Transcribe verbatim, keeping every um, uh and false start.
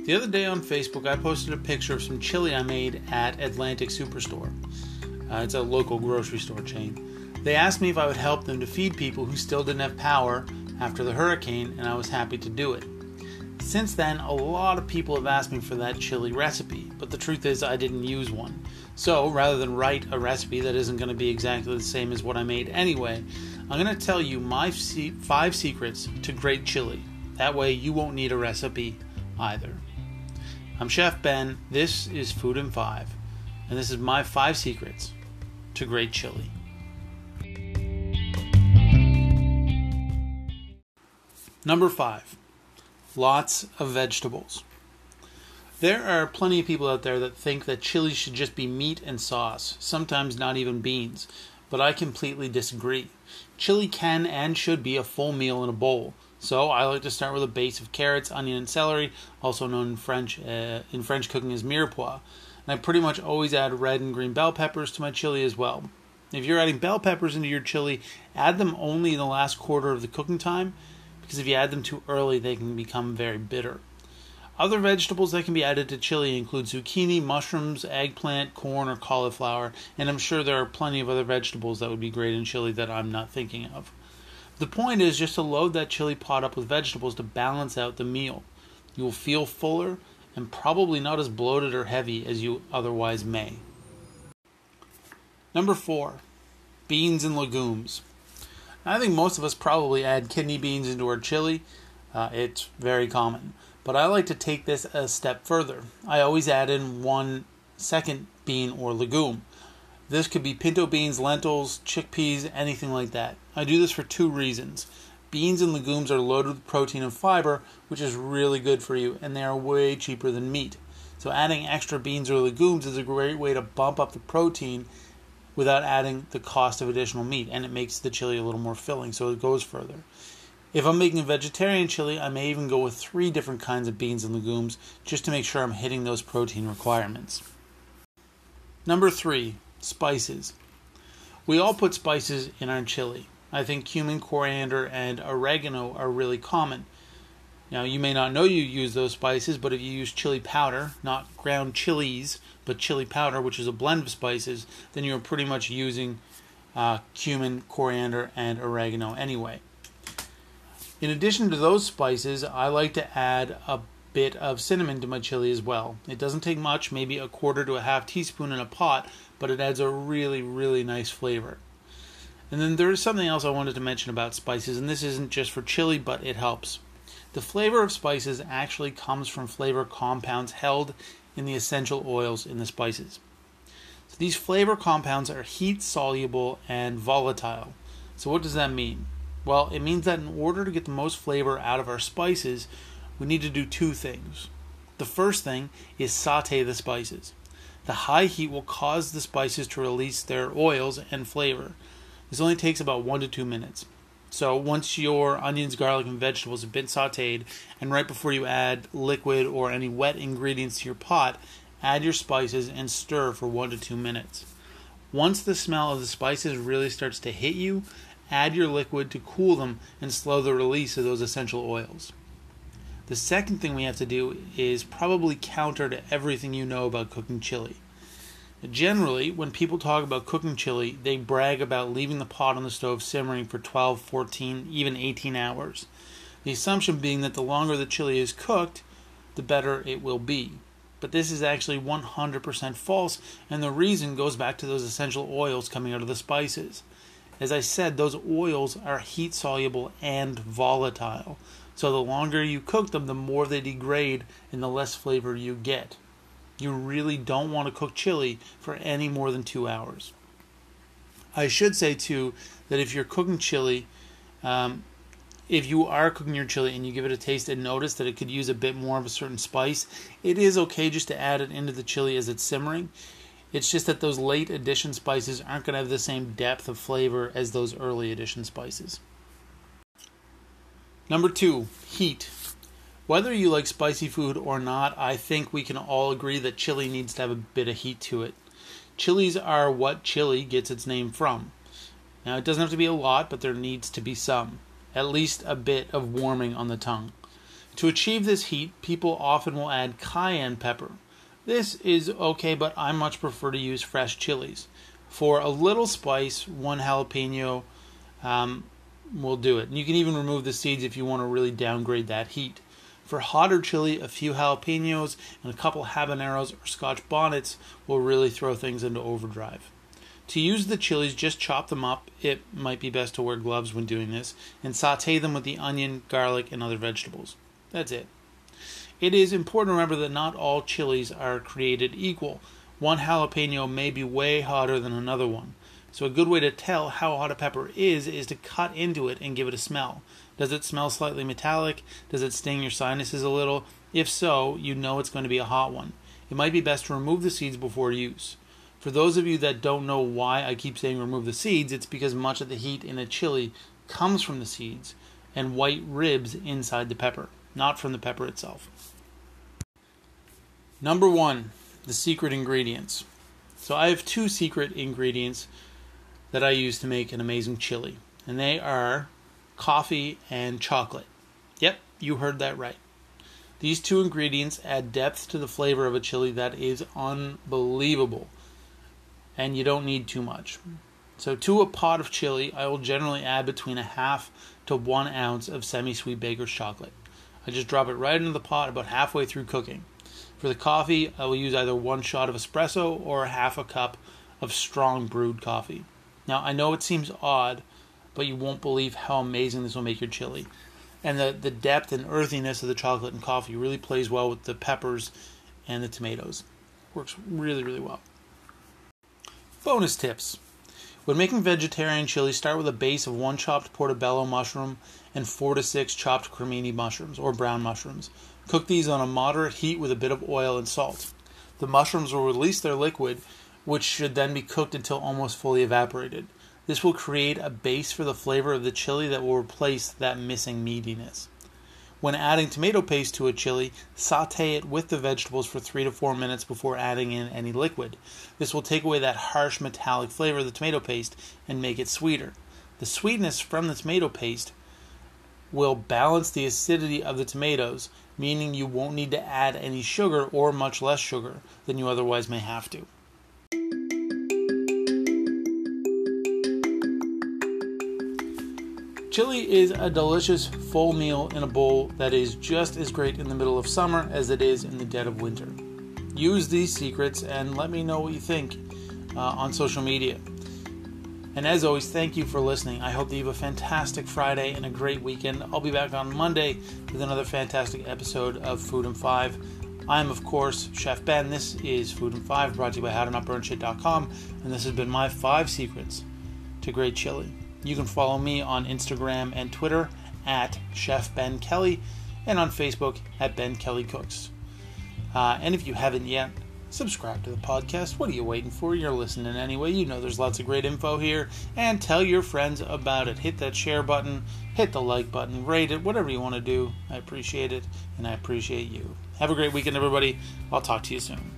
The other day on Facebook, I posted a picture of some chili I made at Atlantic Superstore. Uh, it's a local grocery store chain. They asked me if I would help them to feed people who still didn't have power after the hurricane, and I was happy to do it. Since then, a lot of people have asked me for that chili recipe, but the truth is I didn't use one. So, rather than write a recipe that isn't going to be exactly the same as what I made anyway, I'm going to tell you my five secrets to great chili. That way you won't need a recipe either. I'm Chef Ben, this is Food in Five, and this is my five secrets to great chili. Number five, lots of vegetables. There are plenty of people out there that think that chili should just be meat and sauce, sometimes not even beans, but I completely disagree. Chili can and should be a full meal in a bowl. So I like to start with a base of carrots, onion, and celery, also known in French uh, in French cooking as mirepoix. And I pretty much always add red and green bell peppers to my chili as well. If you're adding bell peppers into your chili, add them only in the last quarter of the cooking time, because if you add them too early, they can become very bitter. Other vegetables that can be added to chili include zucchini, mushrooms, eggplant, corn, or cauliflower, and I'm sure there are plenty of other vegetables that would be great in chili that I'm not thinking of. The point is just to load that chili pot up with vegetables to balance out the meal. You will feel fuller and probably not as bloated or heavy as you otherwise may. Number four, beans and legumes. I think most of us probably add kidney beans into our chili. Uh, it's very common. But I like to take this a step further. I always add in one second bean or legume. This could be pinto beans, lentils, chickpeas, anything like that. I do this for two reasons. Beans and legumes are loaded with protein and fiber, which is really good for you, and they are way cheaper than meat. So adding extra beans or legumes is a great way to bump up the protein without adding the cost of additional meat, and it makes the chili a little more filling, so it goes further. If I'm making a vegetarian chili, I may even go with three different kinds of beans and legumes just to make sure I'm hitting those protein requirements. Number three, spices. We all put spices in our chili. I think cumin, coriander, and oregano are really common. Now, you may not know you use those spices, but if you use chili powder, not ground chilies, but chili powder, which is a blend of spices, then you're pretty much using uh, cumin, coriander, and oregano anyway. In addition to those spices, I like to add a bit of cinnamon to my chili as well. It doesn't take much, maybe a quarter to a half teaspoon in a pot, but it adds a really, really nice flavor. And then there is something else I wanted to mention about spices, and this isn't just for chili, but it helps. The flavor of spices actually comes from flavor compounds held in the essential oils in the spices. So these flavor compounds are heat soluble and volatile. So what does that mean? Well, it means that in order to get the most flavor out of our spices, we need to do two things. The first thing is saute the spices. The high heat will cause the spices to release their oils and flavor. This only takes about one to two minutes. So once your onions, garlic, and vegetables have been sauteed, and right before you add liquid or any wet ingredients to your pot, add your spices and stir for one to two minutes. Once the smell of the spices really starts to hit you, add your liquid to cool them and slow the release of those essential oils. The second thing we have to do is probably counter to everything you know about cooking chili. Generally, when people talk about cooking chili, they brag about leaving the pot on the stove simmering for twelve, fourteen, even eighteen hours. The assumption being that the longer the chili is cooked, the better it will be. But this is actually one hundred percent false, and the reason goes back to those essential oils coming out of the spices. As I said, those oils are heat soluble and volatile. So the longer you cook them, the more they degrade and the less flavor you get. You really don't want to cook chili for any more than two hours. I should say too that if you're cooking chili, um, if you are cooking your chili and you give it a taste and notice that it could use a bit more of a certain spice, it is okay just to add it into the chili as it's simmering. It's just that those late addition spices aren't going to have the same depth of flavor as those early addition spices. Number two, heat. Whether you like spicy food or not, I think we can all agree that chili needs to have a bit of heat to it. Chilies are what chili gets its name from. Now, it doesn't have to be a lot, but there needs to be some. At least a bit of warming on the tongue. To achieve this heat, people often will add cayenne pepper. This is okay, but I much prefer to use fresh chilies. For a little spice, one jalapeno um, will do it. And you can even remove the seeds if you want to really downgrade that heat. For hotter chili, a few jalapenos and a couple habaneros or scotch bonnets will really throw things into overdrive. To use the chilies, just chop them up. It might be best to wear gloves when doing this, and saute them with the onion, garlic, and other vegetables. That's it. It is important to remember that not all chilies are created equal. One jalapeno may be way hotter than another one. So a good way to tell how hot a pepper is is to cut into it and give it a smell. Does it smell slightly metallic? Does it sting your sinuses a little? If so, you know it's going to be a hot one. It might be best to remove the seeds before use. For those of you that don't know why I keep saying remove the seeds, it's because much of the heat in a chili comes from the seeds and white ribs inside the pepper, not from the pepper itself. Number one, the secret ingredients. So I have two secret ingredients that I use to make an amazing chili, and they are coffee and chocolate. Yep, you heard that right. These two ingredients add depth to the flavor of a chili that is unbelievable, and you don't need too much. So to a pot of chili, I will generally add between a half to one ounce of semi-sweet baker's chocolate. I just drop it right into the pot about halfway through cooking. For the coffee, I will use either one shot of espresso or half a cup of strong brewed coffee. Now, I know it seems odd, but you won't believe how amazing this will make your chili. And the, the depth and earthiness of the chocolate and coffee really plays well with the peppers and the tomatoes. Works really, really well. Bonus tips. When making vegetarian chili, start with a base of one chopped portobello mushroom and four to six chopped cremini mushrooms or brown mushrooms. Cook these on a moderate heat with a bit of oil and salt. The mushrooms will release their liquid, which should then be cooked until almost fully evaporated. This will create a base for the flavor of the chili that will replace that missing meatiness. When adding tomato paste to a chili, saute it with the vegetables for three to four minutes before adding in any liquid. This will take away that harsh metallic flavor of the tomato paste and make it sweeter. The sweetness from the tomato paste will balance the acidity of the tomatoes, meaning you won't need to add any sugar or much less sugar than you otherwise may have to. Chili is a delicious full meal in a bowl that is just as great in the middle of summer as it is in the dead of winter. Use these secrets and let me know what you think uh, on social media. And as always, thank you for listening. I hope that you have a fantastic Friday and a great weekend. I'll be back on Monday with another fantastic episode of Food in Five. I'm, of course, Chef Ben. This is Food in Five, brought to you by how to not burn shit dot com, and this has been my five secrets to great chili. You can follow me on Instagram and Twitter at Chef Ben Kelly, and on Facebook at Ben Kelly Cooks. Uh, and if you haven't yet, subscribe to the podcast. What are you waiting for? You're listening anyway. You know there's lots of great info here. And tell your friends about it. Hit that share button, hit the like button, rate it, whatever you want to do. I appreciate it, and I appreciate you. Have a great weekend, everybody. I'll talk to you soon.